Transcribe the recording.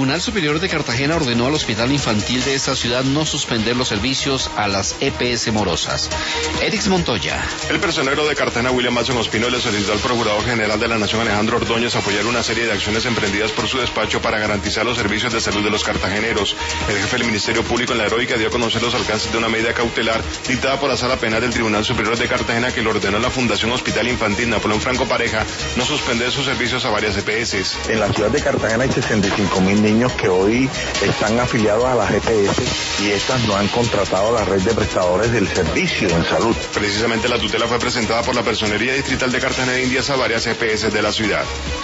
Tribunal Superior de Cartagena ordenó al Hospital Infantil de esta ciudad no suspender los servicios a las EPS morosas. Edix Montoya. El personero de Cartagena, William Matson Ospino, le solicitó al Procurador General de la Nación, Alejandro Ordóñez, apoyar una serie de acciones emprendidas por su despacho para garantizar los servicios de salud de los cartageneros. El jefe del Ministerio Público en la Heroica dio a conocer los alcances de una medida cautelar dictada por la Sala Penal del Tribunal Superior de Cartagena que le ordenó a la Fundación Hospital Infantil Napoleón Franco Pareja no suspender sus servicios a varias EPS. En la ciudad de Cartagena hay 65.000 niños que hoy están afiliados a las EPS y estas no han contratado a la red de prestadores del servicio en salud. Precisamente la tutela fue presentada por la Personería Distrital de Cartagena de Indias a varias EPS de la ciudad.